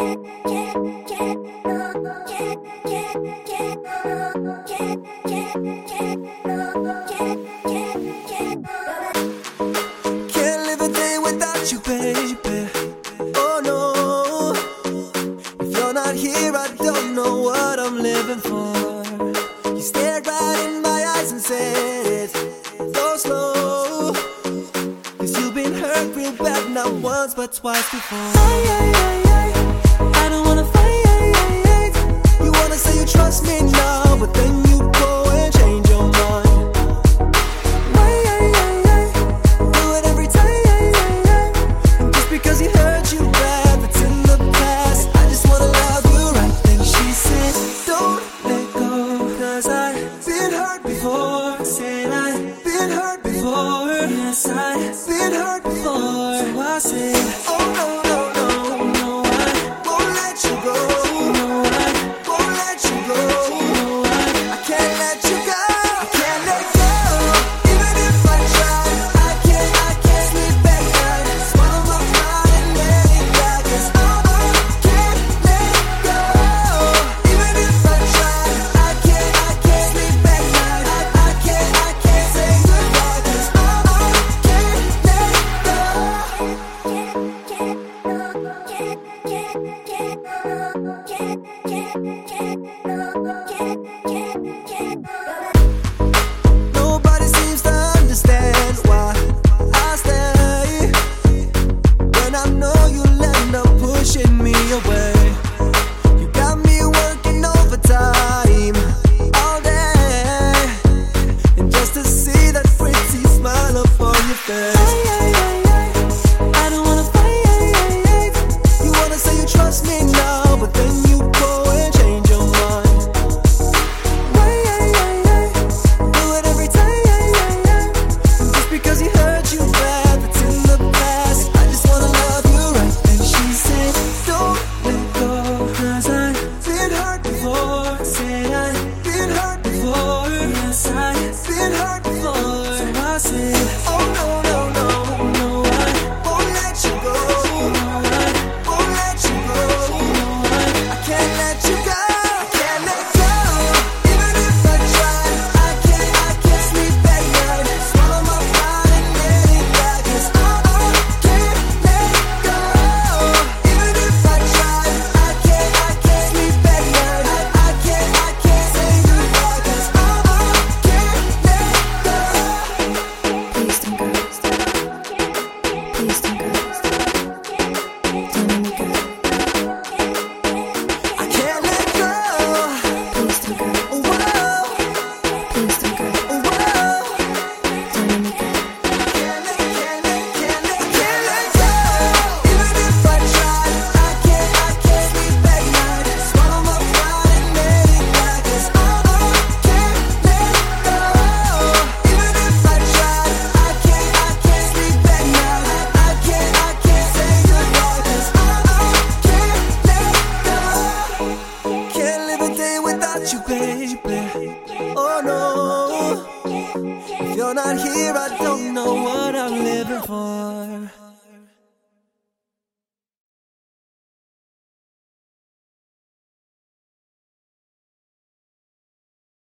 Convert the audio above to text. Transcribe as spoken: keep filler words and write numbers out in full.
live a day without you, baby. Oh no, if you're not here, I don't know what I'm living for. You stared right in my eyes and said it so slow, 'cause you've been hurt real bad, not once but twice before. Ay, ay, ay, ay. I don't wanna fight. You wanna say you trust me now, but then you go and change your mind. Ay, ay, ay, ay. Do it every time. And just because he hurt you bad, that's in the past. I just wanna love you right. Then she said, don't let go, 'cause I've been hurt before. Said I've been hurt before. Yes, I've been hurt before. So I said, oh no, no, no, no, I won't let you go. No, I won't let you go. No, I, I can't let you go. I can't let go. Even if I try, I can't, I can't sleep at night. Swallow my pride and let it die, 'cause I can't let go. Even if I try, I can't, I can't sleep at night. I, I can't, I can't say goodbye, 'cause I can't let go. Nobody seems to understand why I stay, when I know you'll end up pushing me away. You got me working overtime all day, and just to see that pretty smile upon your face. I don't wanna fight. You wanna say you trust me now, but then you go and change your mind. Do it every time. And just because he hurt you bad, that's in the past. I just wanna love you right. And she said, don't let go, 'cause I've been hurt before. Said I've been hurt before. Yes, I've been hurt before. So I said, oh no, no, no, no, I won't let you go. No, I won't let you go. No, I, I can't let you go. I can't let go. Even if I try, I can't, I can't sleep at night. Swallow my pride and let it die, 'cause I can't let go. Even if I try, I can't, I can't sleep at night. I, I can't, I can't say goodbye, 'cause I can't let go. Please don't go. Please don't go. Don't let me go. I can't let go. Please don't go. Whoa, Please don't go. whoa. Don't let me go. Can't let, can't let, can't let, can't let go. Even if I try, I can't, I can't sleep at night. Swallow my pride and let it die, 'cause I can't let go. Even if I try, I can't, I can't sleep at night. I, I can't, I can't say goodbye, 'cause I can't let go. Can't live a day without you, baby. Oh no, if you're not here, I don't know what I'm living for.